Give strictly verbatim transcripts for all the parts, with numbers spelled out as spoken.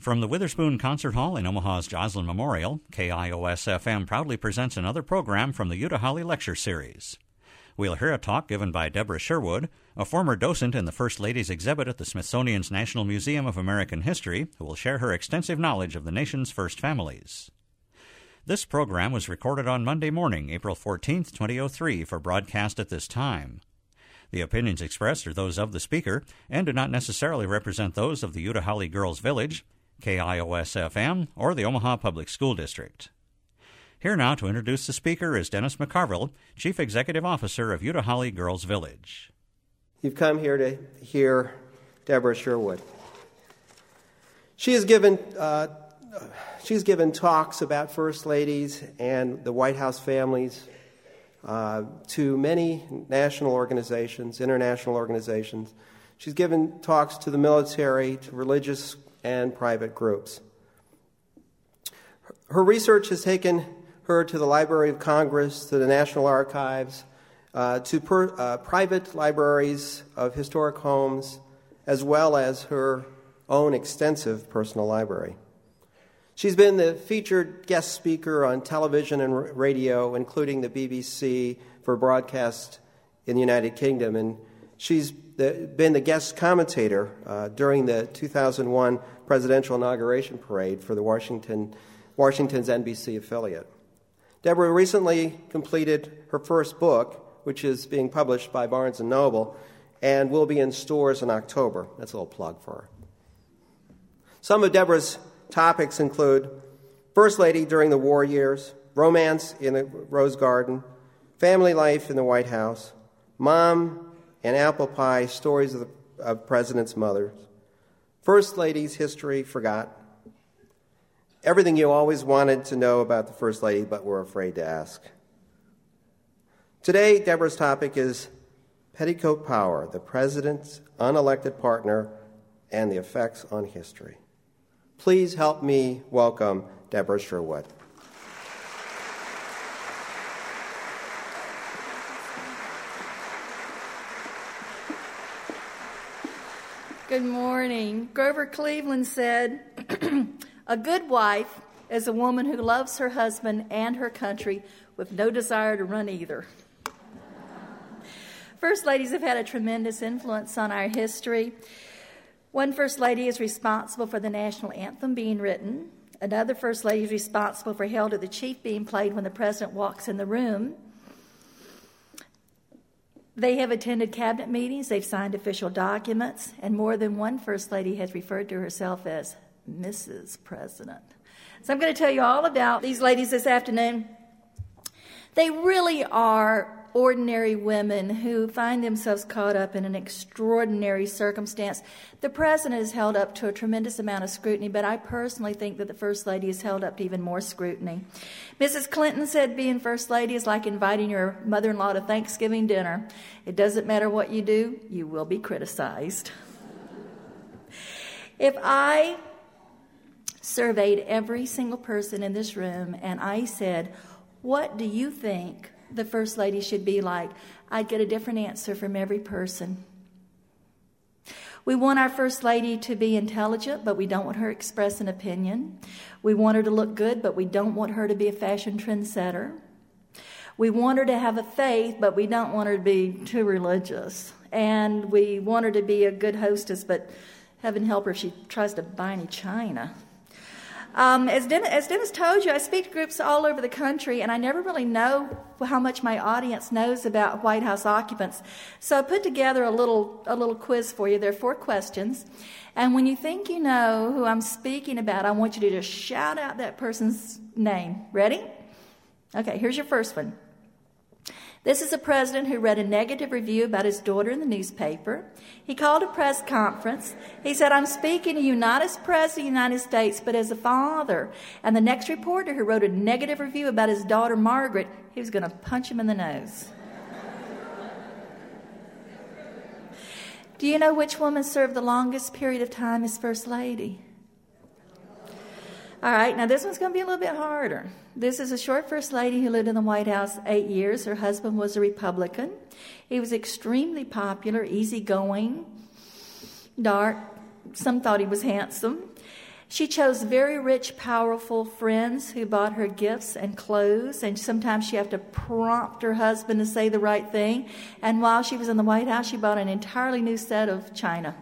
From the Witherspoon Concert Hall in Omaha's Joslyn Memorial, K I O S F M proudly presents another program from the Utah Holly Lecture Series. We'll hear a talk given by Deborah Sherwood, a former docent in the First Ladies exhibit at the Smithsonian's National Museum of American History, who will share her extensive knowledge of the nation's first families. This program was recorded on Monday morning, April fourteenth, twenty oh three, for broadcast at this time. The opinions expressed are those of the speaker and do not necessarily represent those of the Utah Holly Girls Village, K I O S F M, or the Omaha Public School District. Here now to introduce the speaker is Dennis McCarville, Chief Executive Officer of Utah Holly Girls Village. You've come here to hear Deborah Sherwood. She has given uh, she's given talks about First Ladies and the White House families uh, to many national organizations, international organizations. She's given talks to the military, to religious and private groups. Her research has taken her to the Library of Congress, to the National Archives, uh, to per, uh, private libraries of historic homes, as well as her own extensive personal library. She's been the featured guest speaker on television and radio, including the B B C for broadcast in the United Kingdom, and she's the, been the guest commentator uh, during the two thousand one presidential inauguration parade for the Washington, Washington's N B C affiliate. Deborah recently completed her first book, which is being published by Barnes and Noble, and will be in stores in October. That's a little plug for her. Some of Deborah's topics include First Lady during the war years, romance in the Rose Garden, family life in the White House, mom and apple pie, stories of, the, of presidents' mothers, First Lady's history forgot, everything you always wanted to know about the First Lady but were afraid to ask. Today, Deborah's topic is petticoat power, the president's unelected partner, and the effects on history. Please help me welcome Deborah Sherwood. Good morning. Grover Cleveland said, "A good wife is a woman who loves her husband and her country with no desire to run either." First ladies have had a tremendous influence on our history. One First Lady is responsible for the national anthem being written. Another First Lady is responsible for Hail to the Chief being played when the president walks in the room. They have attended cabinet meetings, they've signed official documents, and more than one First Lady has referred to herself as Missus President. So I'm going to tell you all about these ladies this afternoon. They really are ordinary women who find themselves caught up in an extraordinary circumstance. The president is held up to a tremendous amount of scrutiny, but I personally think that the First Lady is held up to even more scrutiny. Missus Clinton said being First Lady is like inviting your mother-in-law to Thanksgiving dinner. It doesn't matter what you do, you will be criticized. If I surveyed every single person in this room and I said, "What do you think the First Lady should be like?" I'd get a different answer from every person. We want our First Lady to be intelligent, but we don't want her to express an opinion. We want her to look good, but we don't want her to be a fashion trendsetter. We want her to have a faith, but we don't want her to be too religious. And we want her to be a good hostess, but heaven help her if she tries to buy any china. Um, as, Dennis, as Dennis told you, I speak to groups all over the country, and I never really know how much my audience knows about White House occupants. So I put together a little a little quiz for you. There are four questions. And when you think you know who I'm speaking about, I want you to just shout out that person's name. Ready? Okay, here's your first one. This is a president who read a negative review about his daughter in the newspaper. He called a press conference. He said, "I'm speaking to you not as president of the United States, but as a father." And the next reporter who wrote a negative review about his daughter, Margaret, he was going to punch him in the nose. Do you know which woman served the longest period of time as First Lady? All right, now this one's going to be a little bit harder. This is a short First Lady who lived in the White House eight years. Her husband was a Republican. He was extremely popular, easygoing, dark. Some thought he was handsome. She chose very rich, powerful friends who bought her gifts and clothes, and sometimes she had to prompt her husband to say the right thing. And while she was in the White House, she bought an entirely new set of china.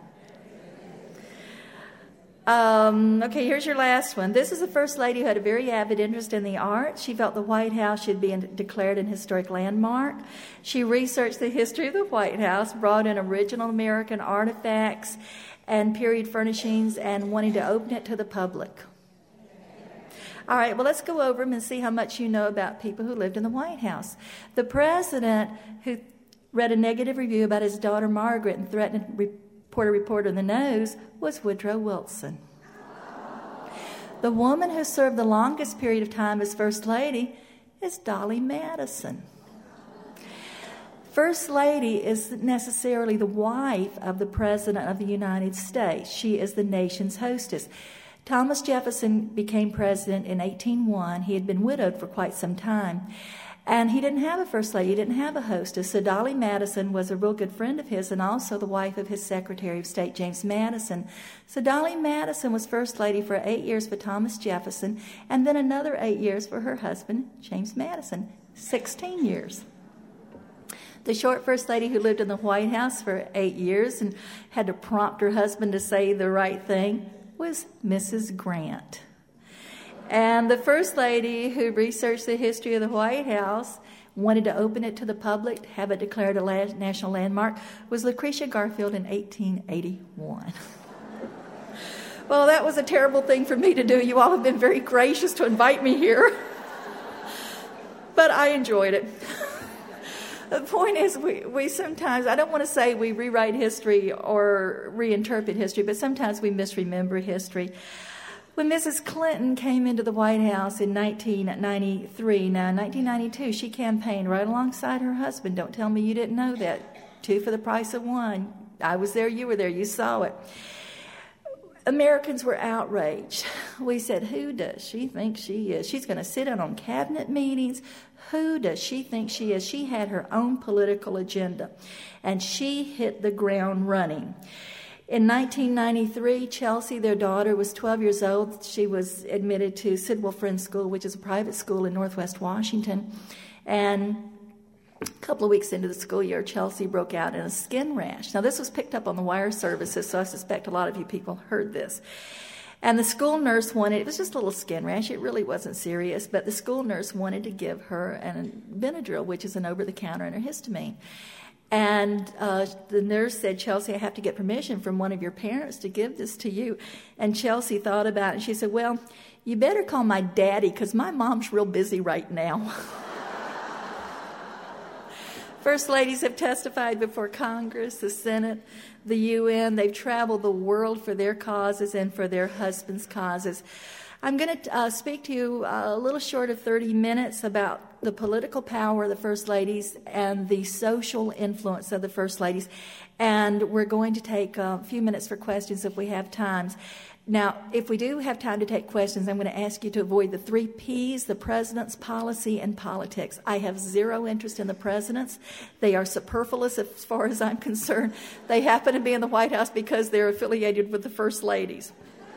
Um, okay, here's your last one. This is the first lady who had a very avid interest in the arts. She felt the White House should be in, declared an historic landmark. She researched the history of the White House, brought in original American artifacts and period furnishings, and wanted to open it to the public. All right, well, let's go over them and see how much you know about people who lived in the White House. The president who read a negative review about his daughter Margaret and threatened to report a reporter in the nose was Woodrow Wilson. The woman who served the longest period of time as First Lady is Dolly Madison. First Lady isn't necessarily the wife of the President of the United States. She is the nation's hostess. Thomas Jefferson became president in eighteen oh one. He had been widowed for quite some time. And he didn't have a First Lady, he didn't have a hostess. So Dolly Madison was a real good friend of his and also the wife of his Secretary of State, James Madison. So Dolly Madison was First Lady for eight years for Thomas Jefferson and then another eight years for her husband, James Madison, sixteen years. The short First Lady who lived in the White House for eight years and had to prompt her husband to say the right thing was Missus Grant. And the First Lady who researched the history of the White House, wanted to open it to the public, have it declared a la- national landmark, was Lucretia Garfield in eighteen eighty-one. Well, that was a terrible thing for me to do. You all have been very gracious to invite me here. But I enjoyed it. The point is, we, we sometimes, I don't want to say we rewrite history or reinterpret history, but sometimes we misremember history. When Missus Clinton came into the White House in nineteen ninety-three, now in nineteen ninety-two, she campaigned right alongside her husband. Don't tell me you didn't know that. Two for the price of one. I was there, you were there, you saw it. Americans were outraged. We said, who does she think she is? She's going to sit in on cabinet meetings. Who does she think she is? She had her own political agenda, and she hit the ground running. In nineteen ninety-three, Chelsea, their daughter, was twelve years old. She was admitted to Sidwell Friends School, which is a private school in Northwest Washington. And a couple of weeks into the school year, Chelsea broke out in a skin rash. Now, this was picked up on the wire services, so I suspect a lot of you people heard this. And the school nurse wanted, it was just a little skin rash, it really wasn't serious, but the school nurse wanted to give her an Benadryl, which is an over-the-counter antihistamine. And uh, the nurse said, Chelsea, I have to get permission from one of your parents to give this to you. And Chelsea thought about it, and she said, well, you better call my daddy, because my mom's real busy right now. First ladies have testified before Congress, the Senate, the U N. They've traveled the world for their causes and for their husbands' causes. I'm going to uh, speak to you uh, a little short of thirty minutes about the political power of the First Ladies and the social influence of the First Ladies. And we're going to take a few minutes for questions if we have time. Now, if we do have time to take questions, I'm going to ask you to avoid the three P's, the president's, policy, and politics. I have zero interest in the presidents. They are superfluous as far as I'm concerned. They happen to be in the White House because they're affiliated with the First Ladies.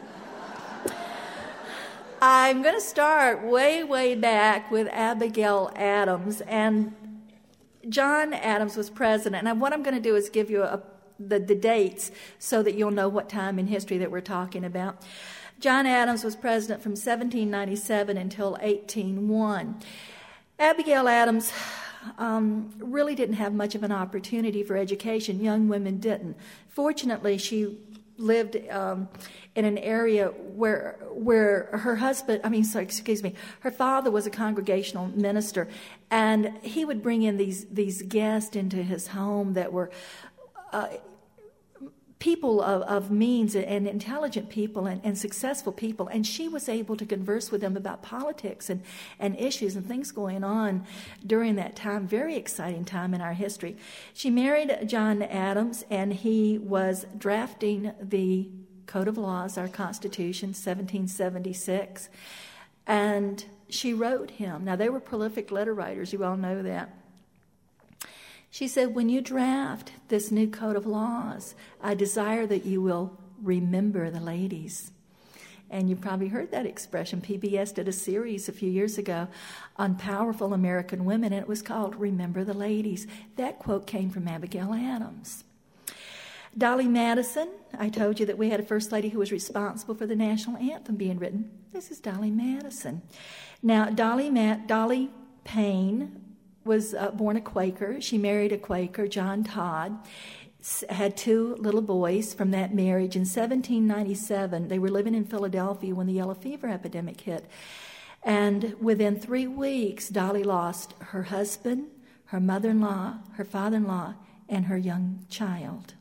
I'm going to start way, way back with Abigail Adams. And John Adams was president. And what I'm going to do is give you a The, the dates so that you'll know what time in history that we're talking about. John Adams was president from seventeen ninety-seven until eighteen oh one. Abigail Adams um, really didn't have much of an opportunity for education. Young women didn't. Fortunately, she lived um, in an area where where her husband, I mean, sorry, excuse me, her father was a congregational minister, and he would bring in these these guests into his home that were Uh, people of, of means and intelligent people and, and successful people, and she was able to converse with them about politics and, and issues and things going on during that time, very exciting time in our history. She married John Adams, and he was drafting the Code of Laws, our Constitution, seventeen seventy-six, and she wrote him. Now, they were prolific letter writers, you all know that. She said, when you draft this new code of laws, I desire that you will remember the ladies. And you probably heard that expression. P B S did a series a few years ago on powerful American women, and it was called Remember the Ladies. That quote came from Abigail Adams. Dolly Madison, I told you that we had a first lady who was responsible for the national anthem being written. This is Dolly Madison. Now, Dolly, Ma- Dolly Payne was uh, born a Quaker. She married a Quaker, John Todd, had two little boys from that marriage. In seventeen ninety-seven, they were living in Philadelphia when the yellow fever epidemic hit. And within three weeks, Dolly lost her husband, her mother-in-law, her father-in-law, and her young child.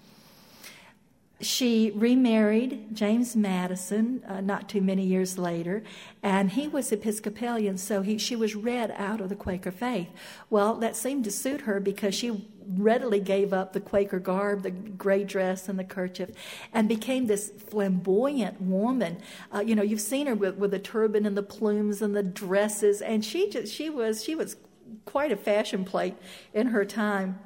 She remarried James Madison uh, not too many years later, and he was Episcopalian, so he, she was read out of the Quaker faith. Well, that seemed to suit her because she readily gave up the Quaker garb, the gray dress and the kerchief, and became this flamboyant woman. Uh, you know, you've seen her with, with the turban and the plumes and the dresses, and she just she was she was quite a fashion plate in her time.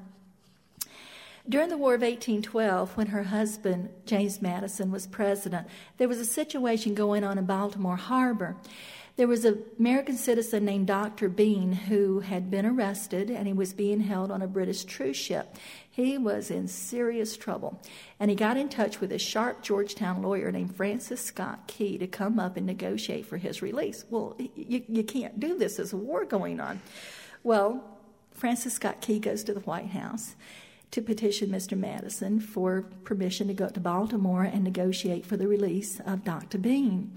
During the War of eighteen twelve, when her husband, James Madison, was president, there was a situation going on in Baltimore Harbor. There was an American citizen named Doctor Bean who had been arrested, and he was being held on a British cruise ship. He was in serious trouble, and he got in touch with a sharp Georgetown lawyer named Francis Scott Key to come up and negotiate for his release. Well, you, you can't do this. There's a war going on. Well, Francis Scott Key goes to the White House to petition Mister Madison for permission to go up to Baltimore and negotiate for the release of Doctor Bean.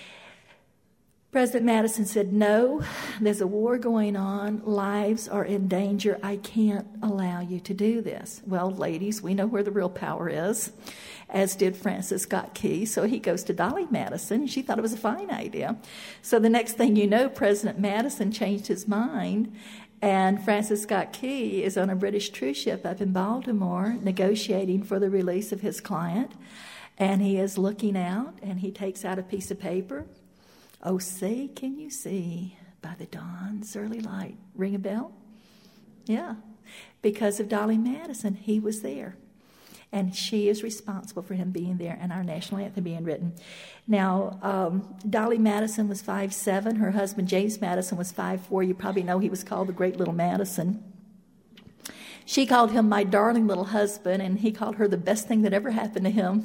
President Madison said, no, there's a war going on. Lives are in danger. I can't allow you to do this. Well, ladies, we know where the real power is, as did Francis Scott Key. So he goes to Dolly Madison. She thought it was a fine idea. So the next thing you know, President Madison changed his mind, and Francis Scott Key is on a British cruise ship up in Baltimore negotiating for the release of his client. And he is looking out, and he takes out a piece of paper. Oh, say, can you see by the dawn's early light? Ring a bell? Yeah. Because of Dolly Madison, he was there. And she is responsible for him being there and our national anthem being written. Now, um, Dolly Madison was five seven. Her husband, James Madison, was five four. You probably know he was called the Great Little Madison. She called him my darling little husband, and he called her the best thing that ever happened to him.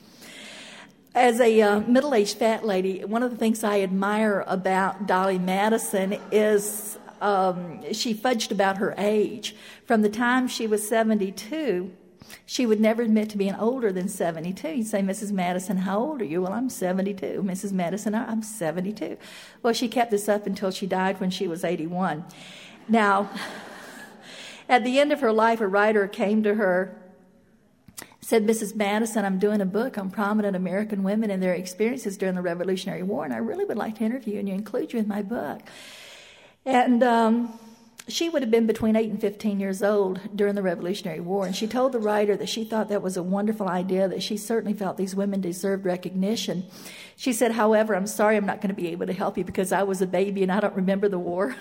As a uh, middle-aged fat lady, one of the things I admire about Dolly Madison is um, she fudged about her age. From the time she was seventy-two, she would never admit to being older than seventy-two. You'd say, Missus Madison, how old are you? Well, I'm seventy-two. Missus Madison, I'm seventy-two. Well, she kept this up until she died when she was eighty-one. Now, at the end of her life, a writer came to her, said, Missus Madison, I'm doing a book on prominent American women and their experiences during the Revolutionary War, and I really would like to interview you and include you in my book. And um, she would have been between eight and fifteen years old during the Revolutionary War, and she told the writer that she thought that was a wonderful idea, that she certainly felt these women deserved recognition. She said, however, I'm sorry I'm not going to be able to help you because I was a baby and I don't remember the war.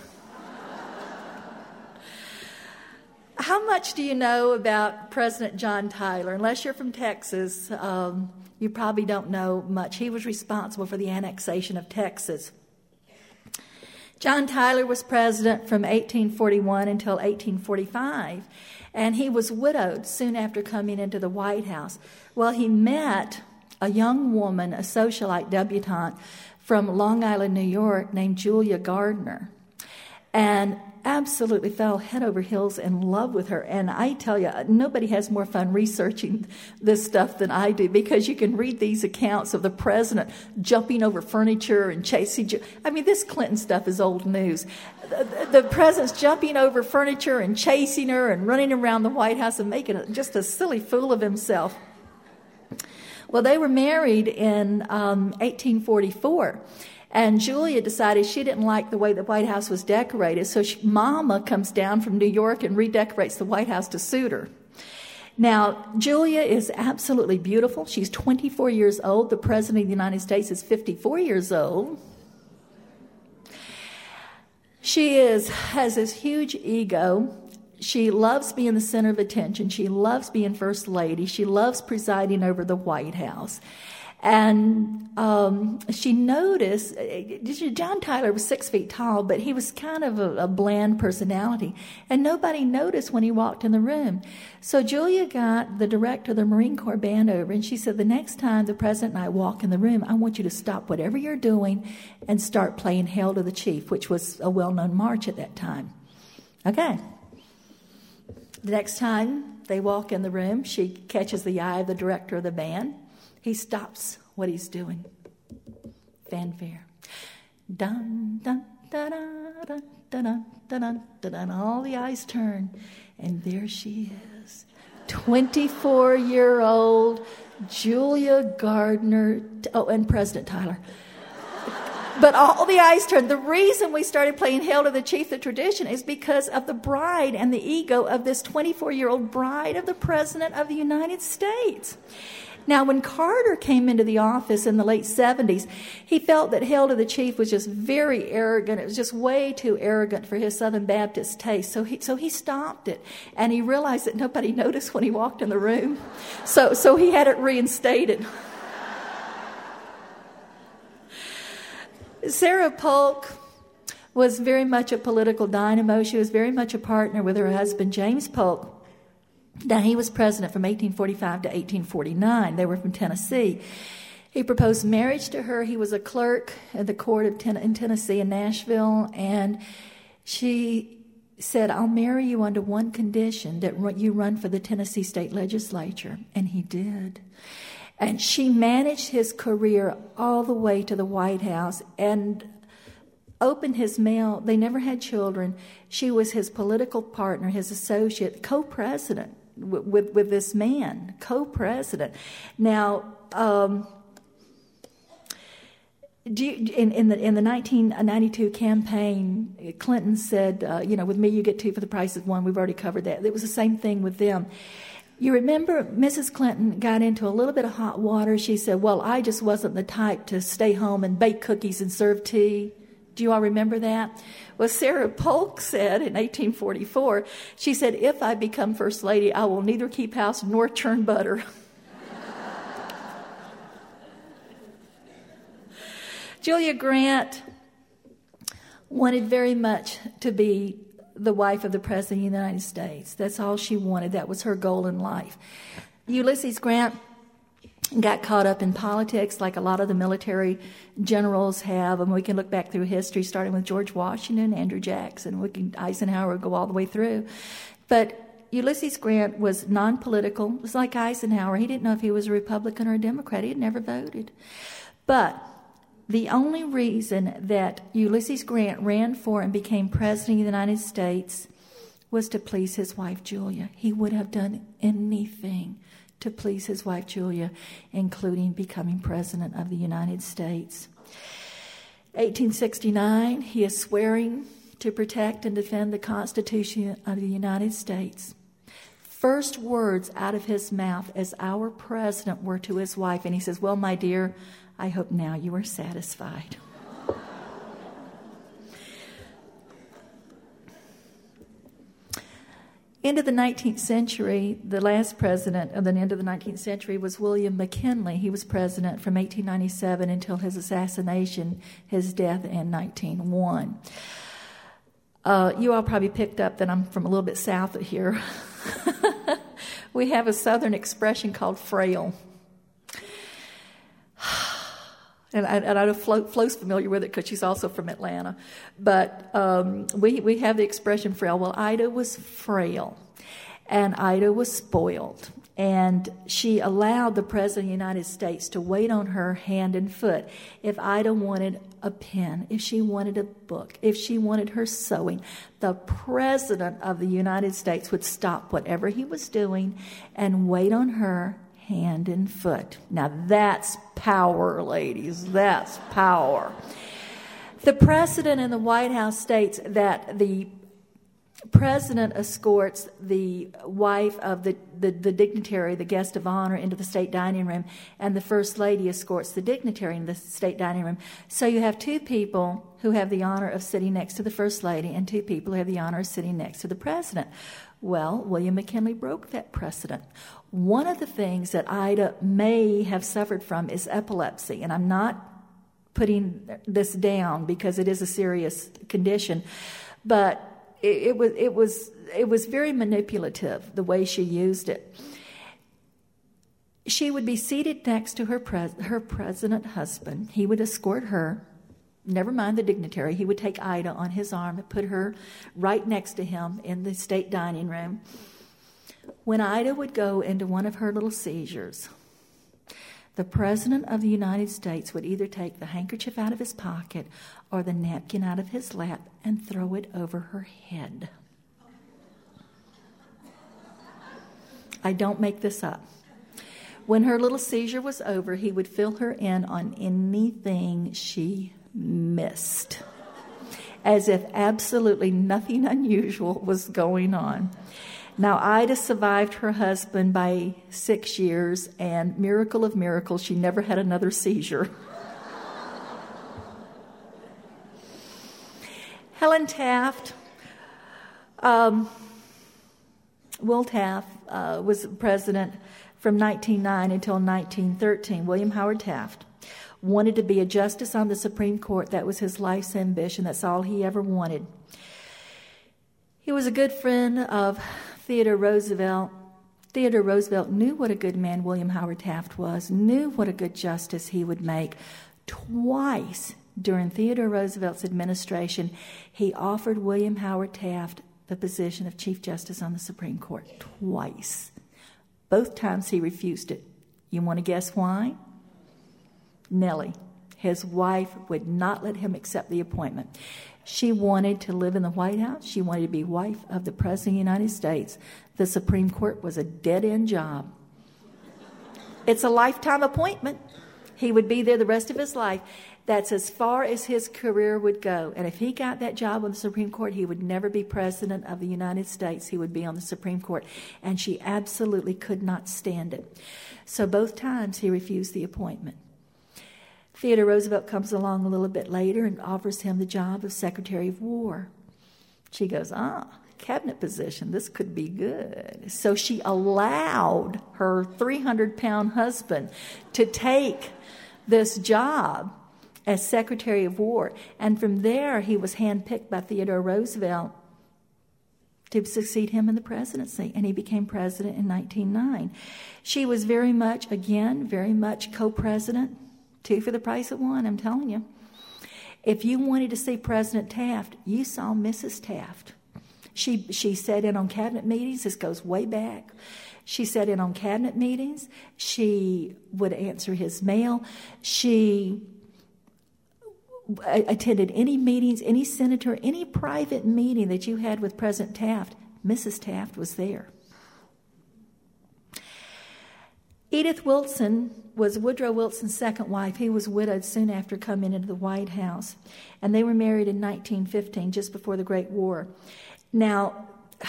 How much do you know about President John Tyler? Unless you're from Texas, um, you probably don't know much. He was responsible for the annexation of Texas. John Tyler was president from eighteen forty-one until eighteen forty-five, and he was widowed soon after coming into the White House. Well, he met a young woman, a socialite debutante from Long Island, New York, named Julia Gardner, and absolutely fell head over heels in love with her. And I tell you, nobody has more fun researching this stuff than I do, because you can read these accounts of the president jumping over furniture and chasing. I mean, this Clinton stuff is old news. The, the president's jumping over furniture and chasing her and running around the White House and making just a silly fool of himself. Well, they were married in um, eighteen forty-four. And Julia decided she didn't like the way the White House was decorated, so she, Mama comes down from New York and redecorates the White House to suit her. Now, Julia is absolutely beautiful. She's twenty-four years old. The President of the United States is fifty-four years old. She is has this huge ego. She loves being the center of attention. She loves being First Lady. She loves presiding over the White House. And um, she noticed, John Tyler was six feet tall, but he was kind of a, a bland personality. And nobody noticed when he walked in the room. So Julia got the director of the Marine Corps band over, and she said, the next time the president and I walk in the room, I want you to stop whatever you're doing and start playing Hail to the Chief, which was a well-known march at that time. Okay. The next time they walk in the room, she catches the eye of the director of the band. He stops what he's doing. Fanfare. Dun, dun, dun, dun, dun, dun, dun, dun, dun, dun. All the eyes turn, and there she is. twenty-four-year-old Julia Gardner. Oh, and President Tyler. But all the eyes turned. The reason we started playing Hail to the Chief, the tradition, is because of the bride and the ego of this twenty-four-year-old bride of the President of the United States. Now, when Carter came into the office in the late seventies, he felt that Hail to the Chief was just very arrogant. It was just way too arrogant for his Southern Baptist taste. So he, so he stopped it, and he realized that nobody noticed when he walked in the room. So, so he had it reinstated. Sarah Polk was very much a political dynamo. She was very much a partner with her husband, James Polk. Now, he was president from eighteen forty-five to eighteen forty-nine. They were from Tennessee. He proposed marriage to her. He was a clerk at the court of ten- in Tennessee in Nashville, and she said, I'll marry you under one condition, that you run for the Tennessee state legislature. And he did. And she managed his career all the way to the White House and opened his mail. They never had children. She was his political partner, his associate, co-president with, with, with this man, co-president. Now, um, do you, in, in the in the nineteen ninety-two campaign, Clinton said, uh, you know, with me you get two for the price of one. We've already covered that. It was the same thing with them. You remember Missus Clinton got into a little bit of hot water. She said, well, I just wasn't the type to stay home and bake cookies and serve tea. Do you all remember that? Well, Sarah Polk said in eighteen forty-four, she said, if I become First Lady, I will neither keep house nor churn butter. Julia Grant wanted very much to be the wife of the President of the United States. That's all she wanted. That was her goal in life. Ulysses Grant got caught up in politics like a lot of the military generals have, and we can look back through history, starting with George Washington, Andrew Jackson, we can, Eisenhower, go all the way through. But Ulysses Grant was non-political. It was like Eisenhower. He didn't know if he was a Republican or a Democrat. He had never voted. But the only reason that Ulysses Grant ran for and became President of the United States was to please his wife, Julia. He would have done anything to please his wife, Julia, including becoming President of the United States. eighteen sixty-nine, he is swearing to protect and defend the Constitution of the United States. First words out of his mouth as our president were to his wife, and he says, well, my dear, I hope now you are satisfied. End of the nineteenth century, the last president of the end of the nineteenth century was William McKinley. He was president from eighteen ninety-seven until his assassination, his death in nineteen oh one. Uh, you all probably picked up that I'm from a little bit south of here. We have a southern expression called frail. And I, and I know Flo, Flo's familiar with it because she's also from Atlanta. But um, we, we have the expression frail. Well, Ida was frail, and Ida was spoiled. And she allowed the President of the United States to wait on her hand and foot. If Ida wanted a pen, if she wanted a book, if she wanted her sewing, the President of the United States would stop whatever he was doing and wait on her hand and foot. Now that's power, ladies. That's power. The precedent in the White House states that the president escorts the wife of the, the, the dignitary, the guest of honor, into the state dining room, and the first lady escorts the dignitary into the state dining room. So you have two people who have the honor of sitting next to the first lady and two people who have the honor of sitting next to the president. Well, William McKinley broke that precedent. One of the things that Ida may have suffered from is epilepsy, and I'm not putting this down because it is a serious condition, but it, it was it was it was very manipulative the way she used it. She would be seated next to her pres- her president husband. He would escort her. Never mind the dignitary. He would take Ida on his arm and put her right next to him in the state dining room. When Ida would go into one of her little seizures, the President of the United States would either take the handkerchief out of his pocket or the napkin out of his lap and throw it over her head. I don't make this up. When her little seizure was over, he would fill her in on anything she missed, as if absolutely nothing unusual was going on. Now, Ida survived her husband by six years, and miracle of miracles, she never had another seizure. Helen Taft, um, Will Taft uh, was president from nineteen oh nine until nineteen thirteen. William Howard Taft wanted to be a justice on the Supreme Court. That was his life's ambition. That's all he ever wanted. He was a good friend of Theodore Roosevelt. Theodore Roosevelt knew what a good man William Howard Taft was, knew what a good justice he would make. Twice during Theodore Roosevelt's administration, he offered William Howard Taft the position of Chief Justice on the Supreme Court. Twice. Both times he refused it. You want to guess why? Nellie, his wife, would not let him accept the appointment. She wanted to live in the White House. She wanted to be wife of the President of the United States. The Supreme Court was a dead-end job. It's a lifetime appointment. He would be there the rest of his life. That's as far as his career would go. And if he got that job on the Supreme Court, he would never be President of the United States. He would be on the Supreme Court. And she absolutely could not stand it. So both times he refused the appointment. Theodore Roosevelt comes along a little bit later and offers him the job of Secretary of War. She goes, ah, cabinet position, this could be good. So she allowed her three hundred pound husband to take this job as Secretary of War. And from there, he was handpicked by Theodore Roosevelt to succeed him in the presidency, and he became president in nineteen oh nine. She was very much, again, very much co-president. Two for the price of one, I'm telling you. If you wanted to see President Taft, you saw Missus Taft. She she sat in on cabinet meetings. This goes way back. She sat in on cabinet meetings. She would answer his mail. She attended any meetings, any senator, any private meeting that you had with President Taft. Missus Taft was there. Edith Wilson was Woodrow Wilson's second wife. He was widowed soon after coming into the White House. And they were married in nineteen fifteen, just before the Great War. Now,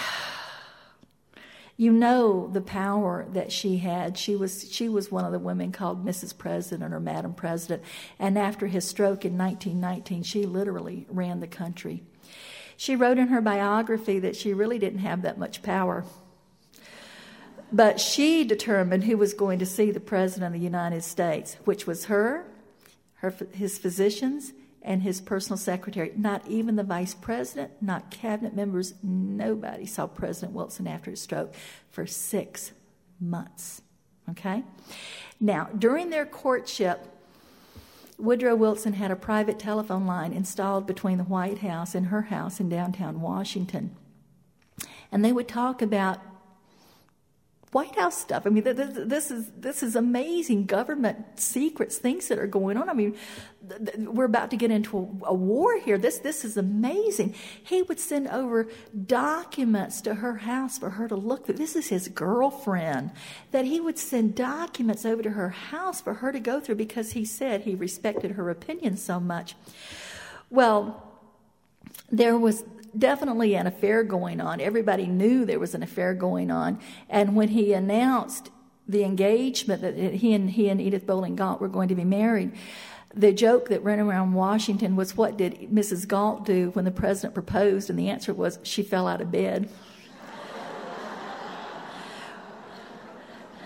you know the power that she had. She was she was one of the women called Missus President or Madam President. And after his stroke in nineteen nineteen, she literally ran the country. She wrote in her biography that she really didn't have that much power. But she determined who was going to see the President of the United States, which was her, her, his physicians, and his personal secretary. Not even the vice president, not cabinet members, nobody saw President Wilson after his stroke for six months. Okay? Now, during their courtship, Woodrow Wilson had a private telephone line installed between the White House and her house in downtown Washington. And they would talk about White House stuff. I mean, this is this is amazing government secrets, things that are going on. I mean, we're about to get into a, a war here. This this is amazing. He would send over documents to her house for her to look through. This is his girlfriend, that he would send documents over to her house for her to go through because he said he respected her opinion so much. Well, there was definitely an affair going on. Everybody knew there was an affair going on. And when he announced the engagement that he and he and Edith Bowling Galt were going to be married, the joke that ran around Washington was, what did Missus Galt do when the president proposed? And the answer was, she fell out of bed.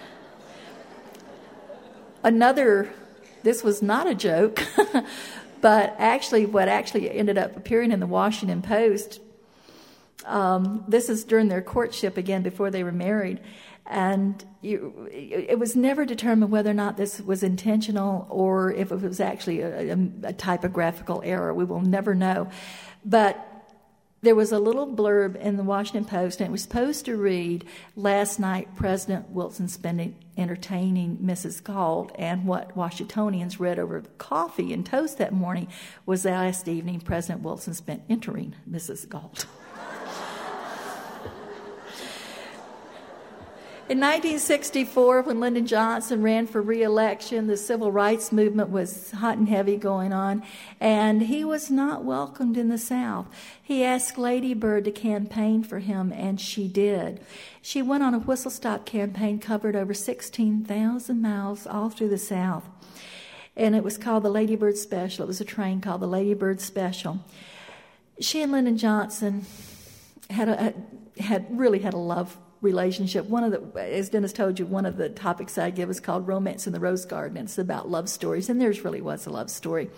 another, this was not a joke, but actually what actually ended up appearing in the Washington Post, um, this is during their courtship again before they were married, and you, it was never determined whether or not this was intentional or if it was actually a, a, a typographical error. We will never know. But there was a little blurb in the Washington Post, and it was supposed to read, "Last night, President Wilson spent entertaining Missus Galt," and what Washingtonians read over coffee and toast that morning was, "Last evening, President Wilson spent entering Missus Galt." In nineteen sixty-four, when Lyndon Johnson ran for re-election, the civil rights movement was hot and heavy going on, and he was not welcomed in the South. He asked Lady Bird to campaign for him, and she did. She went on a whistle-stop campaign, covered over sixteen thousand miles all through the South, and it was called the Lady Bird Special. It was a train called the Lady Bird Special. She and Lyndon Johnson had a, had really had a love relationship. One of the, as Dennis told you, one of the topics I give is called Romance in the Rose Garden. It's about love stories, and theirs really was a love story.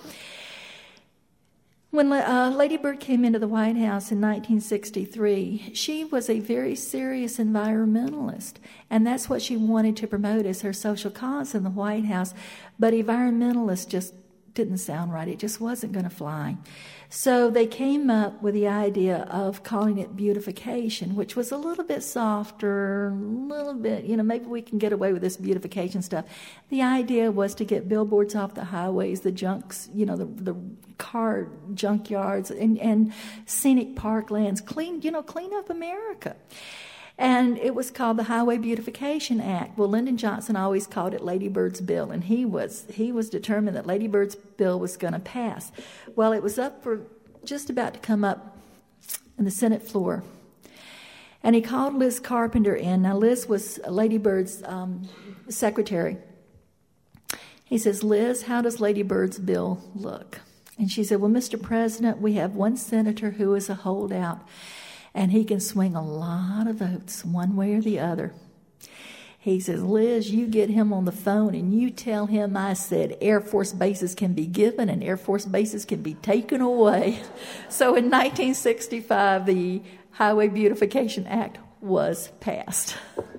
When uh, Lady Bird came into the White House in nineteen sixty-three, she was a very serious environmentalist, and that's what she wanted to promote as her social cause in the White House. But environmentalist just didn't sound right. It just wasn't going to fly. So they came up with the idea of calling it beautification, which was a little bit softer, a little bit, you know, maybe we can get away with this beautification stuff. The idea was to get billboards off the highways, the junks, you know, the, the car junkyards and, and scenic parklands, clean, you know, clean up America. And it was called the Highway Beautification Act. Well, Lyndon Johnson always called it Lady Bird's bill, and he was he was determined that Lady Bird's bill was going to pass. Well, it was up for just about to come up in the Senate floor, and he called Liz Carpenter in. Now, Liz was Lady Bird's um, secretary. He says, "Liz, how does Lady Bird's bill look?" And she said, "Well, Mister President, we have one senator who is a holdout, and he can swing a lot of votes one way or the other." He says, "Liz, you get him on the phone and you tell him I said Air Force bases can be given and Air Force bases can be taken away." So in nineteen sixty-five, the Highway Beautification Act was passed.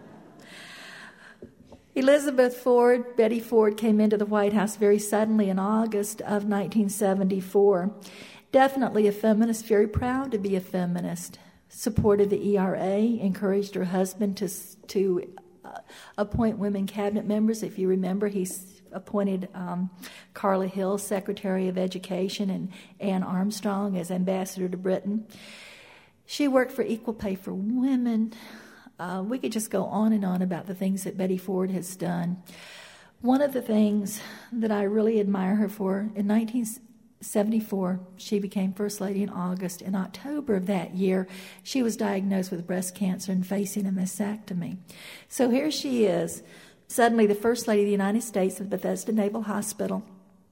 Elizabeth Ford, Betty Ford, came into the White House very suddenly in August of nineteen seventy-four. Definitely a feminist, very proud to be a feminist. Supported the E R A, encouraged her husband to to uh, appoint women cabinet members. If you remember, he appointed um, Carla Hill, Secretary of Education, and Anne Armstrong as ambassador to Britain. She worked for equal pay for women. Uh, we could just go on and on about the things that Betty Ford has done. One of the things that I really admire her for, in nineteen seventy-four, she became First Lady in August. In October of that year, she was diagnosed with breast cancer and facing a mastectomy. So here she is, suddenly the First Lady of the United States of Bethesda Naval Hospital.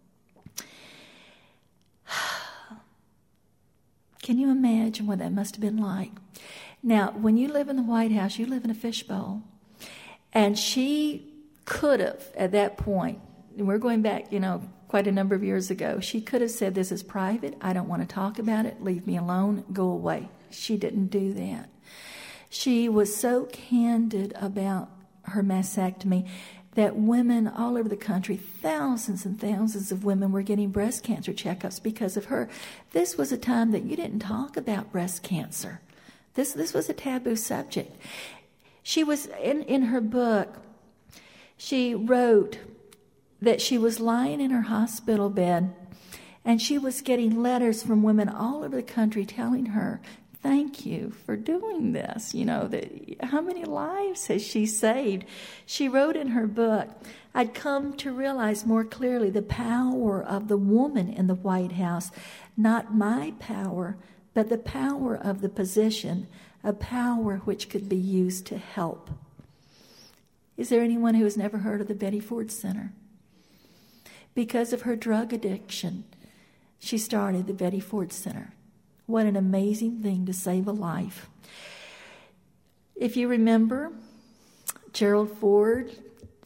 Can you imagine what that must have been like? Now, when you live in the White House, you live in a fishbowl. And she could have, at that point, and we're going back, you know, quite a number of years ago, she could have said, "This is private. I don't want to talk about it. Leave me alone. Go away." She didn't do that. She was so candid about her mastectomy that women all over the country, thousands and thousands of women, were getting breast cancer checkups because of her. This was a time that you didn't talk about breast cancer. This this was a taboo subject. She was, in, in her book, she wrote that she was lying in her hospital bed and she was getting letters from women all over the country telling her, "Thank you for doing this." You know, that how many lives has she saved? She wrote in her book, "I'd come to realize more clearly the power of the woman in the White House, not my power, but the power of the position, a power which could be used to help." Is there anyone who has never heard of the Betty Ford Center? Because of her drug addiction, she started the Betty Ford Center. What an amazing thing to save a life. If you remember, Gerald Ford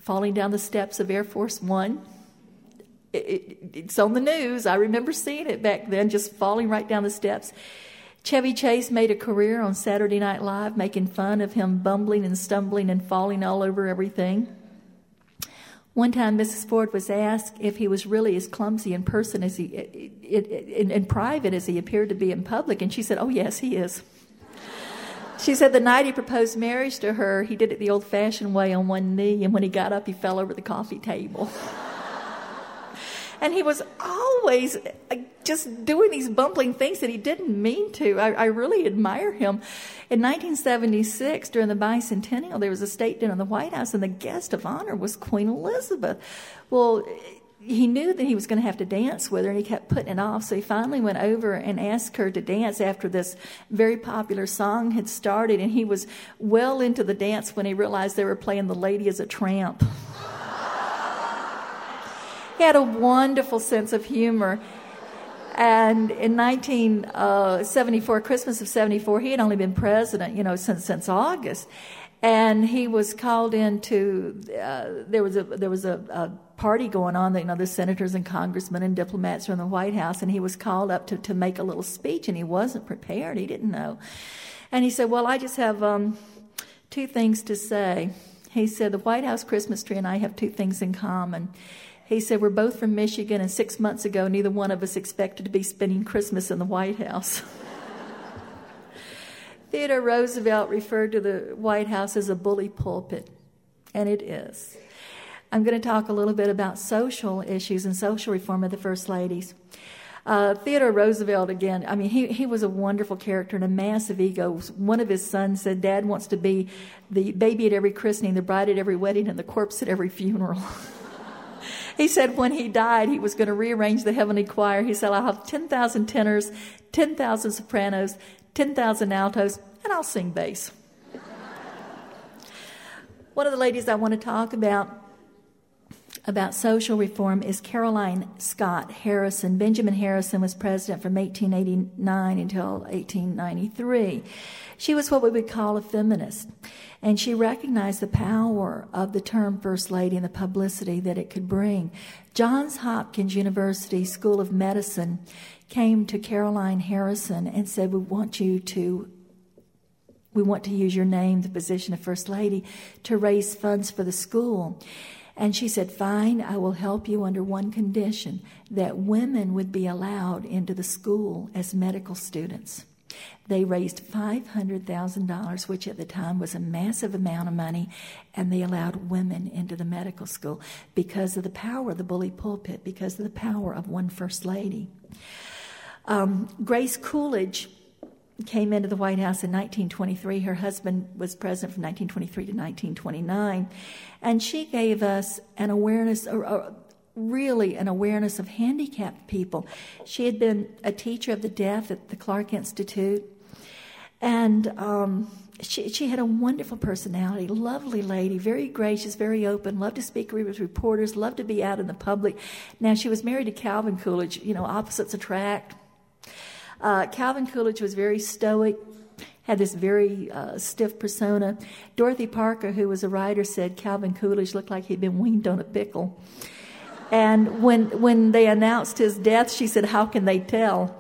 falling down the steps of Air Force One. It, it, it's on the news. I remember seeing it back then, just falling right down the steps. Chevy Chase made a career on Saturday Night Live, making fun of him bumbling and stumbling and falling all over everything. One time, Missus Ford was asked if he was really as clumsy in person as he, in, in private as he appeared to be in public, and she said, "Oh yes, he is." She said the night he proposed marriage to her, he did it the old-fashioned way on one knee, and when he got up, he fell over the coffee table. And he was always just doing these bumbling things that he didn't mean to. I, I really admire him. In nineteen seventy-six, during the bicentennial, there was a state dinner in the White House, and the guest of honor was Queen Elizabeth. Well, he knew that he was going to have to dance with her, and he kept putting it off. So he finally went over and asked her to dance after this very popular song had started, and he was well into the dance when he realized they were playing The Lady is a Tramp. He had a wonderful sense of humor. And in nineteen seventy-four, Christmas of seventy-four, he had only been president, you know, since since August. And he was called into, uh, there was a there was a, a party going on, that, you know, the senators and congressmen and diplomats were in the White House, and he was called up to, to make a little speech, and he wasn't prepared. He didn't know. And he said, well, I just have um, two things to say. He said, the White House Christmas tree and I have two things in common. He said, we're both from Michigan, and six months ago, neither one of us expected to be spending Christmas in the White House. Theodore Roosevelt referred to the White House as a bully pulpit, and it is. I'm going to talk a little bit about social issues and social reform of the First Ladies. Uh, Theodore Roosevelt, again, I mean, he, he was a wonderful character and a massive ego. One of his sons said, Dad wants to be the baby at every christening, the bride at every wedding, and the corpse at every funeral. He said when he died, he was going to rearrange the heavenly choir. He said, I'll have ten thousand tenors, ten thousand sopranos, ten thousand altos, and I'll sing bass. One of the ladies I want to talk about about social reform is Caroline Scott Harrison. Benjamin Harrison was president from eighteen eighty-nine until eighteen ninety-three. She was what we would call a feminist, and she recognized the power of the term First Lady and the publicity that it could bring. Johns Hopkins University School of Medicine came to Caroline Harrison and said, we want you to we want to use your name, the position of First Lady, to raise funds for the school. And she said, fine, I will help you under one condition, that women would be allowed into the school as medical students. They raised five hundred thousand dollars, which at the time was a massive amount of money, and they allowed women into the medical school because of the power of the bully pulpit, because of the power of one First Lady. Um, Grace Coolidge came into the White House in nineteen twenty-three. Her husband was president from nineteen twenty-three to nineteen twenty-nine. And she gave us an awareness, or, or really an awareness of handicapped people. She had been a teacher of the deaf at the Clark Institute. And um, she, she had a wonderful personality, lovely lady, very gracious, very open, loved to speak with reporters, loved to be out in the public. Now, she was married to Calvin Coolidge. You know, opposites attract. Uh, Calvin Coolidge was very stoic, had this very uh, stiff persona. Dorothy Parker, who was a writer, said Calvin Coolidge looked like he'd been weaned on a pickle. And when when they announced his death, she said, how can they tell?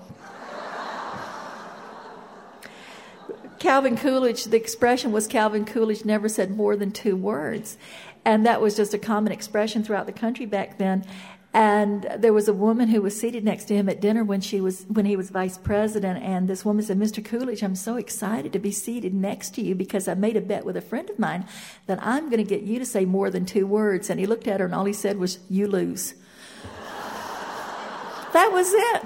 Calvin Coolidge, the expression was Calvin Coolidge never said more than two words. And that was just a common expression throughout the country back then. And there was a woman who was seated next to him at dinner when she was when he was vice president, and this woman said, Mister Coolidge, I'm so excited to be seated next to you because I made a bet with a friend of mine that I'm going to get you to say more than two words. And he looked at her and all he said was, you lose. That was it.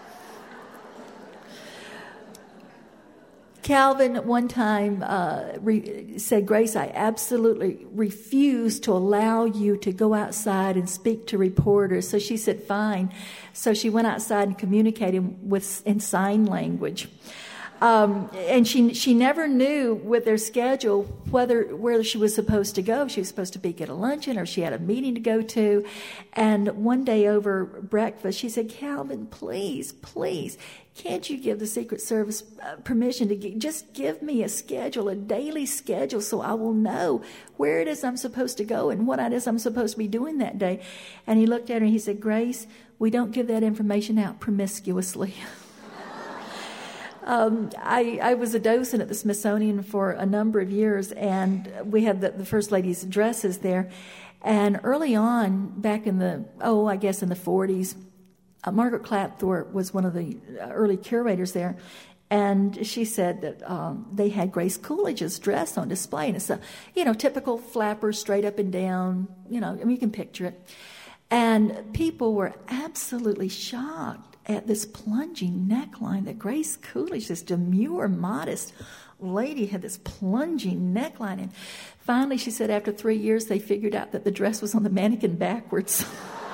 Calvin one time uh, re- said, Grace, I absolutely refuse to allow you to go outside and speak to reporters. So she said, fine. So she went outside and communicated with in sign language. Um, and she she never knew with their schedule whether where she was supposed to go. If she was supposed to be at a luncheon or she had a meeting to go to. And one day over breakfast, she said, "Calvin, please, please, can't you give the Secret Service uh, permission to g- just give me a schedule, a daily schedule, so I will know where it is I'm supposed to go and what it is I'm supposed to be doing that day?" And he looked at her and he said, "Grace, we don't give that information out promiscuously." Um, I, I was a docent at the Smithsonian for a number of years, and we had the, the First Lady's addresses there. And early on, back in the, oh, I guess in the forties, uh, Margaret Clapthorpe was one of the early curators there. And she said that um, they had Grace Coolidge's dress on display. And it's a, you know, typical flapper, straight up and down, you know, I mean, you can picture it. And people were absolutely shocked at this plunging neckline that Grace Coolidge, this demure, modest lady, had this plunging neckline. And finally, she said after three years, they figured out that the dress was on the mannequin backwards.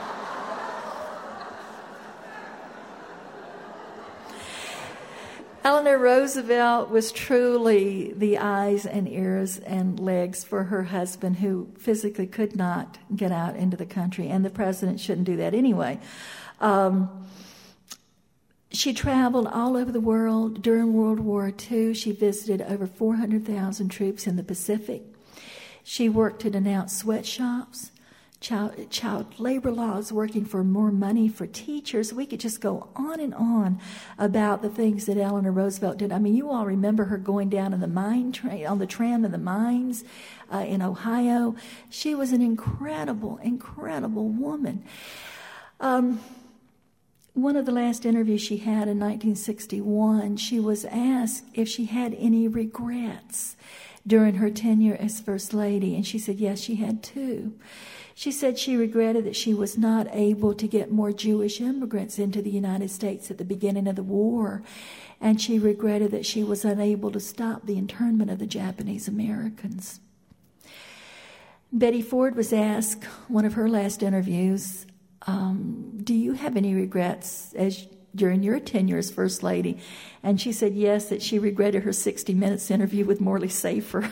Eleanor Roosevelt was truly the eyes and ears and legs for her husband, who physically could not get out into the country, and the president shouldn't do that anyway. Um, She traveled all over the world. During World War Two, she visited over four hundred thousand troops in the Pacific. She worked to denounce sweatshops, child, child labor laws, working for more money for teachers. We could just go on and on about the things that Eleanor Roosevelt did. I mean, you all remember her going down in the mine train, on the tram in the mines uh, in Ohio. She was an incredible, incredible woman. Um... One of the last interviews she had in nineteen sixty-one, she was asked if she had any regrets during her tenure as First Lady, and she said yes, she had two. She said she regretted that she was not able to get more Jewish immigrants into the United States at the beginning of the war, and she regretted that she was unable to stop the internment of the Japanese Americans. Betty Ford was asked, one of her last interviews, Um, do you have any regrets as during your tenure as First Lady? And she said yes, that she regretted her sixty minutes interview with Morley Safer.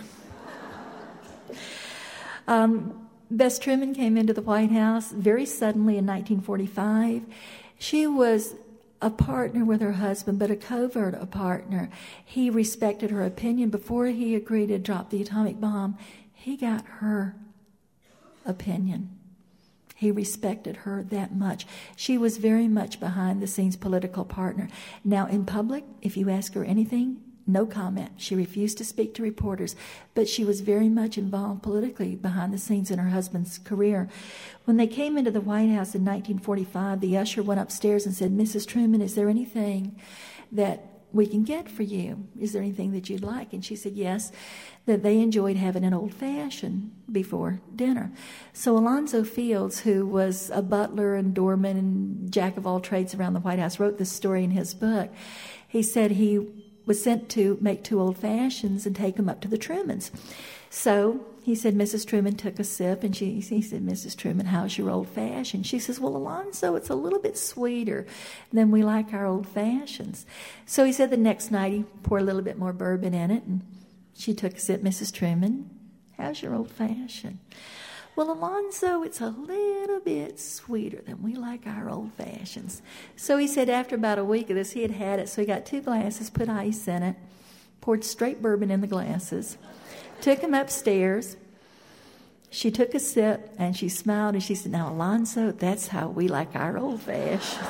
um, Bess Truman came into the White House very suddenly in nineteen forty-five. She was a partner with her husband, but a covert a partner. He respected her opinion. Before he agreed to drop the atomic bomb, he got her opinion. He respected her that much. She was very much behind-the-scenes political partner. Now, in public, if you ask her anything, no comment. She refused to speak to reporters, but she was very much involved politically behind the scenes in her husband's career. When they came into the White House in nineteen forty-five, the usher went upstairs and said, "Missus Truman, is there anything that we can get for you? Is there anything that you'd like?" And she said yes, that they enjoyed having an old-fashioned before dinner. So Alonzo Fields, who was a butler and doorman and jack of all trades around the White House, wrote this story in his book. He said he was sent to make two old-fashions and take them up to the Trumans. So he said Missus Truman took a sip, and she he said, "Missus Truman, how's your old-fashioned?" She says, "Well, Alonzo, it's a little bit sweeter than we like our old-fashions." So he said the next night he poured a little bit more bourbon in it, and she took a sip. "Missus Truman, how's your old-fashioned?" "Well, Alonzo, it's a little bit sweeter than we like our old-fashions." So he said after about a week of this, he had had it, so he got two glasses, put ice in it, poured straight bourbon in the glasses, took him upstairs. She took a sip, and she smiled, and she said, "Now, Alonzo, that's how we like our old-fashions."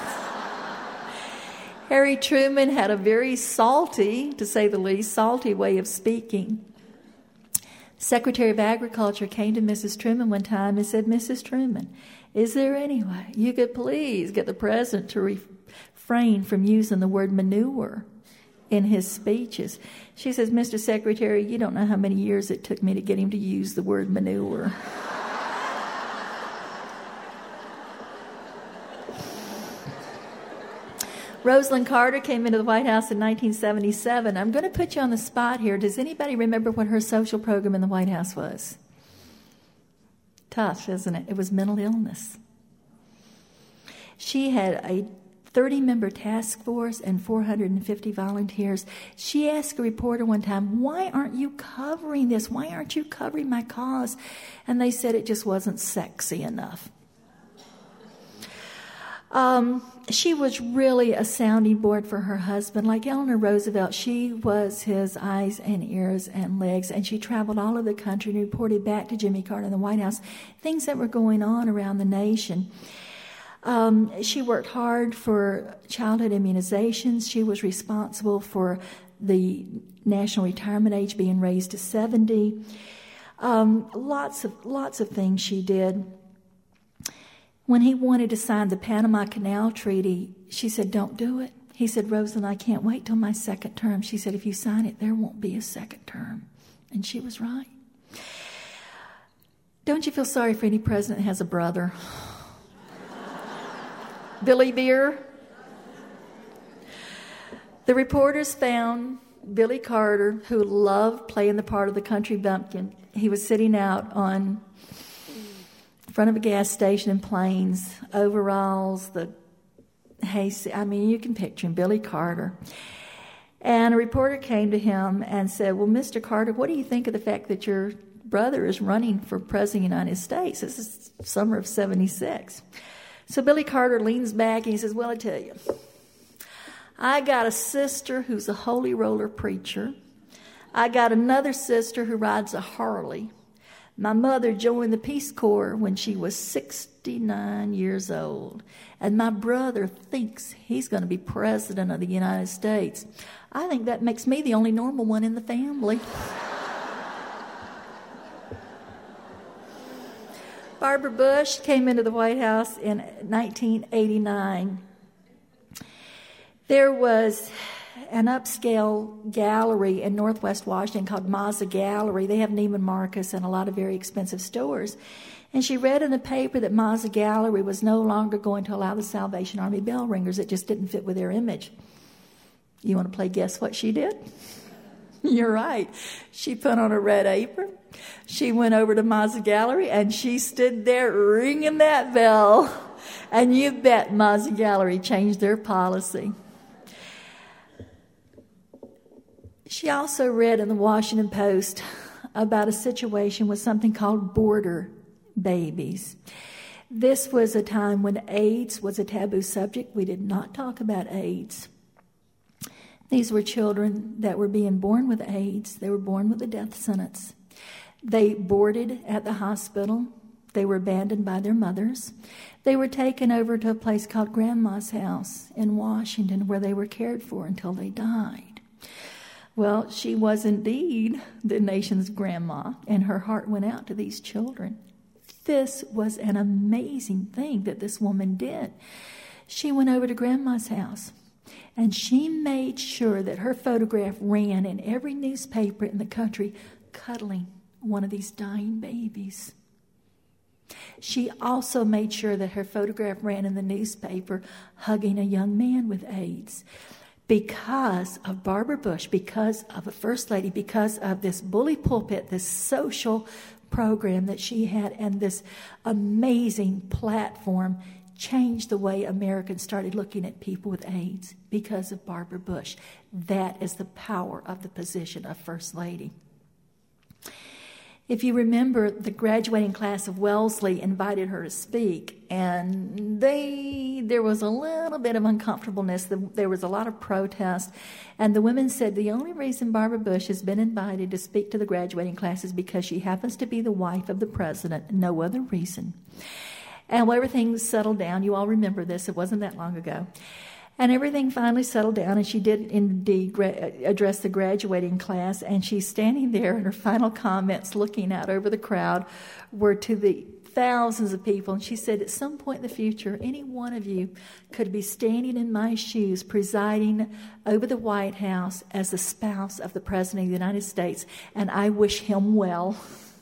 Harry Truman had a very salty, to say the least, salty way of speaking. Secretary of Agriculture came to Missus Truman one time and said, "Missus Truman, is there any way you could please get the president to refrain from using the word manure in his speeches?" She says, "Mister Secretary, you don't know how many years it took me to get him to use the word manure." Rosalind Carter came into the White House in nineteen seventy-seven. I'm going to put you on the spot here. Does anybody remember what her social program in the White House was? Tough, isn't it? It was mental illness. She had a thirty-member task force and four hundred fifty volunteers. She asked a reporter one time, why aren't you covering this? Why aren't you covering my cause? And they said it just wasn't sexy enough. Um, she was really a sounding board for her husband. Like Eleanor Roosevelt, she was his eyes and ears and legs, and she traveled all over the country and reported back to Jimmy Carter in the White House things that were going on around the nation. Um, she worked hard for childhood immunizations. She was responsible for the national retirement age being raised to seventy. Um, lots of lots of things she did. When he wanted to sign the Panama Canal Treaty, she said, don't do it. He said, Rosalind, I can't wait till my second term. She said, if you sign it, there won't be a second term. And she was right. Don't you feel sorry for any president that has a brother? Billy Beer? The reporters found Billy Carter, who loved playing the part of the country bumpkin. He was sitting out on front of a gas station in Plains, overalls, the hay, I mean, you can picture him, Billy Carter. And a reporter came to him and said, well, Mister Carter, what do you think of the fact that your brother is running for president of the United States? This is summer of seventy-six. So Billy Carter leans back and he says, well, I tell you, I got a sister who's a holy roller preacher. I got another sister who rides a Harley. My mother joined the Peace Corps when she was sixty-nine years old. And my brother thinks he's going to be president of the United States. I think that makes me the only normal one in the family. Barbara Bush came into the White House in nineteen eighty-nine. There was an upscale gallery in Northwest Washington called Mazza Gallery. They have Neiman Marcus and a lot of very expensive stores. And she read in the paper that Mazza Gallery was no longer going to allow the Salvation Army bell ringers. It just didn't fit with their image. You want to play guess what she did? You're right. She put on a red apron. She went over to Mazza Gallery and she stood there ringing that bell. And you bet Mazza Gallery changed their policy. She also read in the Washington Post about a situation with something called border babies. This was a time when AIDS was a taboo subject. We did not talk about AIDS. These were children that were being born with AIDS. They were born with a death sentence. They boarded at the hospital. They were abandoned by their mothers. They were taken over to a place called Grandma's House in Washington where they were cared for until they died. Well, she was indeed the nation's grandma, and her heart went out to these children. This was an amazing thing that this woman did. She went over to Grandma's house, and she made sure that her photograph ran in every newspaper in the country, cuddling one of these dying babies. She also made sure that her photograph ran in the newspaper, hugging a young man with AIDS. Because of Barbara Bush, because of a First Lady, because of this bully pulpit, this social program that she had, and this amazing platform changed the way Americans started looking at people with AIDS because of Barbara Bush. That is the power of the position of First Lady. If you remember, the graduating class of Wellesley invited her to speak, and they there was a little bit of uncomfortableness. There was a lot of protest, and the women said the only reason Barbara Bush has been invited to speak to the graduating class is because she happens to be the wife of the president, no other reason. And when everything settled down, you all remember this, it wasn't that long ago, and everything finally settled down, and she did indeed gra- address the graduating class, and she's standing there, and her final comments looking out over the crowd were to the thousands of people, and she said, at some point in the future, any one of you could be standing in my shoes, presiding over the White House as the spouse of the President of the United States, and I wish him well.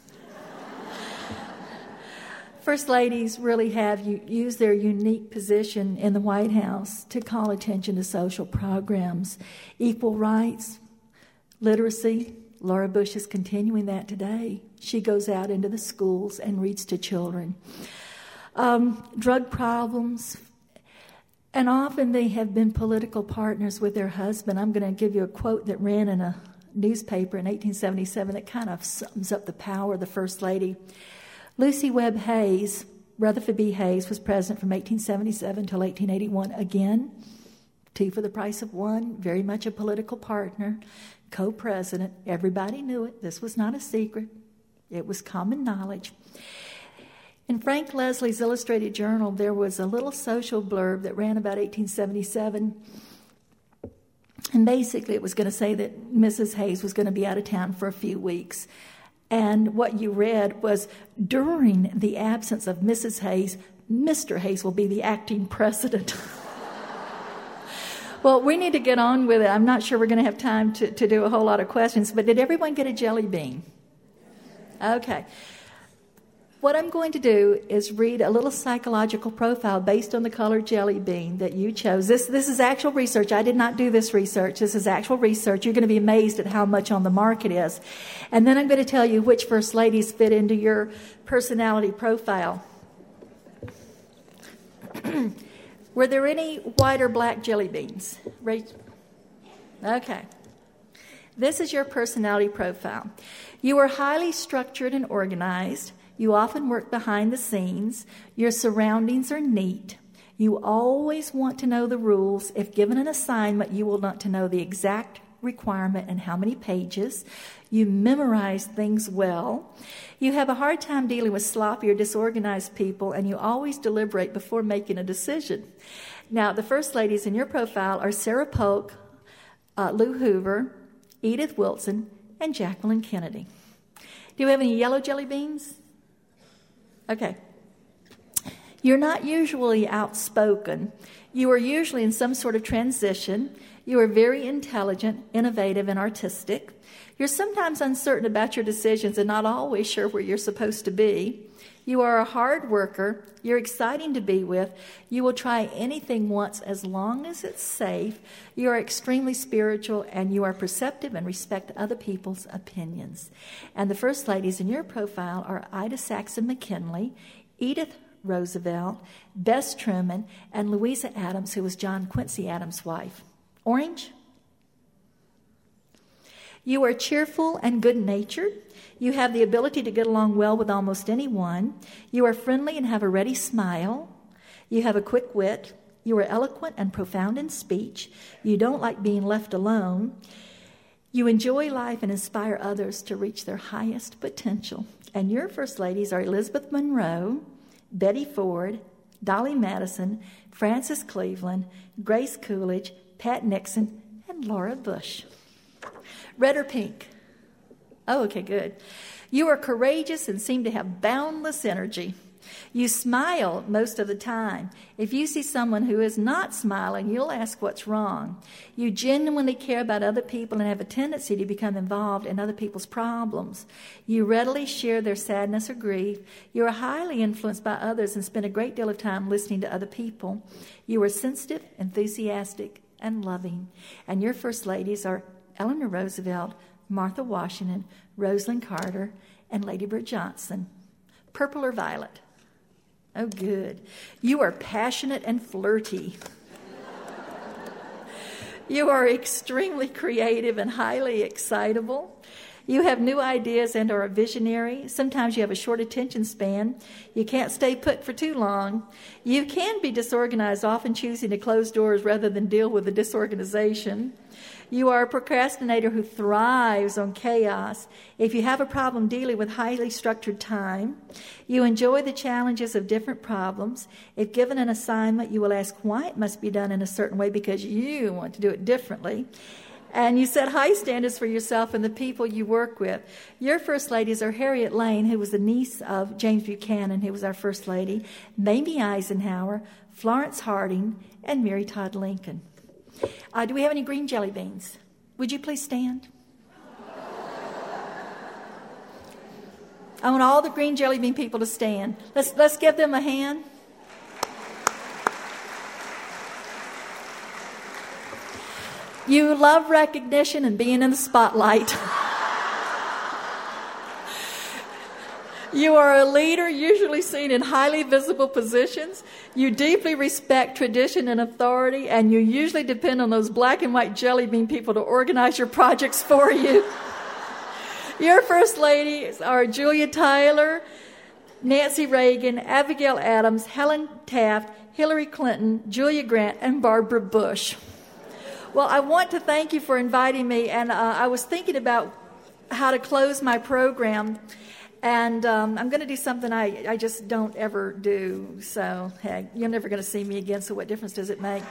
First ladies really have used their unique position in the White House to call attention to social programs. Equal rights, literacy. Laura Bush is continuing that today. She goes out into the schools and reads to children. Um, drug problems. And often they have been political partners with their husband. I'm going to give you a quote that ran in a newspaper in eighteen seventy-seven that kind of sums up the power of the First Lady. Lucy Webb Hayes, Rutherford B. Hayes, was president from eighteen seventy-seven until eighteen eighty-one. Again, two for the price of one, very much a political partner, co-president. Everybody knew it. This was not a secret. It was common knowledge. In Frank Leslie's Illustrated Journal, there was a little social blurb that ran about eighteen seventy-seven. And basically it was going to say that Missus Hayes was going to be out of town for a few weeks. And what you read was, during the absence of Missus Hayes, Mister Hayes will be the acting president. Well, we need to get on with it. I'm not sure we're going to have time to, to do a whole lot of questions, but did everyone get a jelly bean? Okay. What I'm going to do is read a little psychological profile based on the colored jelly bean that you chose. This this is actual research. I did not do this research. This is actual research. You're going to be amazed at how much on the market is. And then I'm going to tell you which First Ladies fit into your personality profile. Were there any white or black jelly beans? Right? Okay. This is your personality profile. You are highly structured and organized. You often work behind the scenes. Your surroundings are neat. You always want to know the rules. If given an assignment, you will want to know the exact requirement and how many pages. You memorize things well. You have a hard time dealing with sloppy or disorganized people, and you always deliberate before making a decision. Now, the First Ladies in your profile are Sarah Polk, uh, Lou Hoover, Edith Wilson, and Jacqueline Kennedy. Do you have any yellow jelly beans? Okay. You're not usually outspoken. You are usually in some sort of transition. You are very intelligent, innovative, and artistic. You're sometimes uncertain about your decisions and not always sure where you're supposed to be. You are a hard worker. You're exciting to be with. You will try anything once as long as it's safe. You are extremely spiritual, and you are perceptive and respect other people's opinions. And the First Ladies in your profile are Ida Saxon McKinley, Edith Roosevelt, Bess Truman, and Louisa Adams, who was John Quincy Adams' wife. Orange? You are cheerful and good-natured. You have the ability to get along well with almost anyone. You are friendly and have a ready smile. You have a quick wit. You are eloquent and profound in speech. You don't like being left alone. You enjoy life and inspire others to reach their highest potential. And your First Ladies are Elizabeth Monroe, Betty Ford, Dolly Madison, Frances Cleveland, Grace Coolidge, Pat Nixon, and Laura Bush. Red or pink? Oh, okay, good. You are courageous and seem to have boundless energy. You smile most of the time. If you see someone who is not smiling, you'll ask what's wrong. You genuinely care about other people and have a tendency to become involved in other people's problems. You readily share their sadness or grief. You are highly influenced by others and spend a great deal of time listening to other people. You are sensitive, enthusiastic, and loving. And your First Ladies are Eleanor Roosevelt, Martha Washington, Rosalind Carter, and Lady Bird Johnson. Purple or violet? Oh, good. You are passionate and flirty. You are extremely creative and highly excitable. You have new ideas and are a visionary. Sometimes you have a short attention span. You can't stay put for too long. You can be disorganized, often choosing to close doors rather than deal with the disorganization. You are a procrastinator who thrives on chaos. If you have a problem dealing with highly structured time, you enjoy the challenges of different problems. If given an assignment, you will ask why it must be done in a certain way because you want to do it differently. And you set high standards for yourself and the people you work with. Your First Ladies are Harriet Lane, who was the niece of James Buchanan, who was our First Lady, Mamie Eisenhower, Florence Harding, and Mary Todd Lincoln. Uh, do we have any green jelly beans? Would you please stand? I want all the green jelly bean people to stand. Let's let's give them a hand. You love recognition and being in the spotlight. You are a leader, usually seen in highly visible positions. You deeply respect tradition and authority, and you usually depend on those black and white jelly bean people to organize your projects for you. Your first ladies are Julia Taylor, Nancy Reagan, Abigail Adams, Helen Taft, Hillary Clinton, Julia Grant, and Barbara Bush. Well, I want to thank you for inviting me, and uh, I was thinking about how to close my program, and um, I'm going to do something I, I just don't ever do, so hey, you're never going to see me again, so what difference does it make?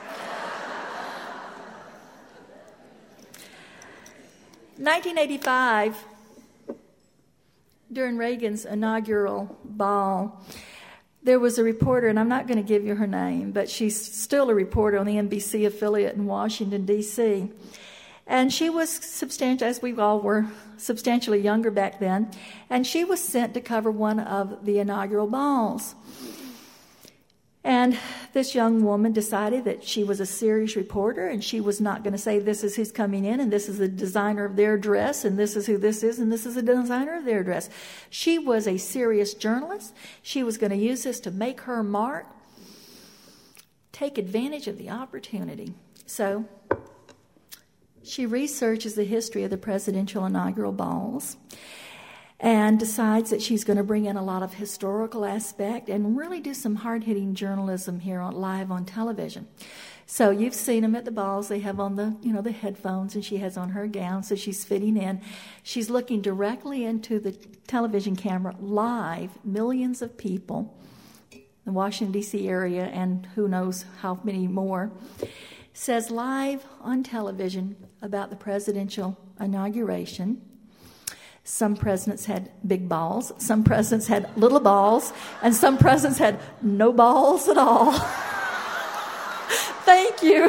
nineteen eighty-five, during Reagan's inaugural ball, there was a reporter, and I'm not going to give you her name, but she's still a reporter on the N B C affiliate in Washington, D C And she was substantial, as we all were, substantially younger back then, and she was sent to cover one of the inaugural balls. And this young woman decided that she was a serious reporter, and she was not going to say, this is who's coming in, and this is the designer of their dress, and this is who this is, and this is the designer of their dress. She was a serious journalist. She was going to use this to make her mark, take advantage of the opportunity. So she researches the history of the presidential inaugural balls and decides that she's going to bring in a lot of historical aspect and really do some hard-hitting journalism here on live on television. So you've seen them at the balls. They have on the, you know, the headphones, and she has on her gown, so she's fitting in. She's looking directly into the television camera live, millions of people in the Washington, D C area, and who knows how many more, says live on television about the presidential inauguration. Some presidents had big balls, some presidents had little balls, and some presidents had no balls at all. Thank you.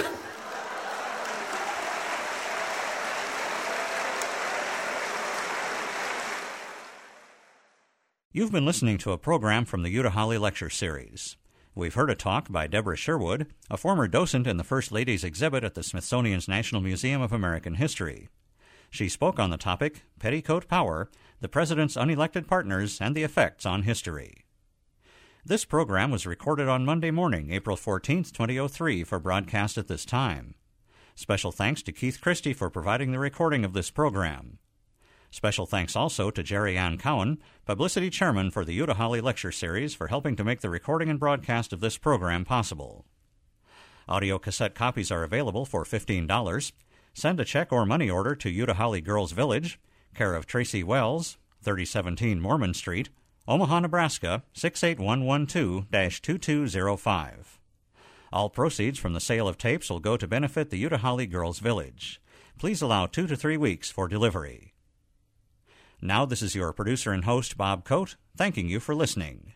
You've been listening to a program from the Utah Holly Lecture Series. We've heard a talk by Deborah Sherwood, a former docent in the First Ladies exhibit at the Smithsonian's National Museum of American History. She spoke on the topic, Petticoat Power, the President's Unelected Partners, and the Effects on History. This program was recorded on Monday morning, April fourteenth, twenty oh three, for broadcast at this time. Special thanks to Keith Christie for providing the recording of this program. Special thanks also to Jerry Ann Cowan, Publicity Chairman for the Utah Holly Lecture Series, for helping to make the recording and broadcast of this program possible. Audio cassette copies are available for fifteen dollars. Send a check or money order to Utah Holly Girls Village, care of Tracy Wells, thirty seventeen Mormon Street, Omaha, Nebraska, six eight one one two dash two two zero five. All proceeds from the sale of tapes will go to benefit the Utah Holly Girls Village. Please allow two to three weeks for delivery. Now this is your producer and host, Bob Coate, thanking you for listening.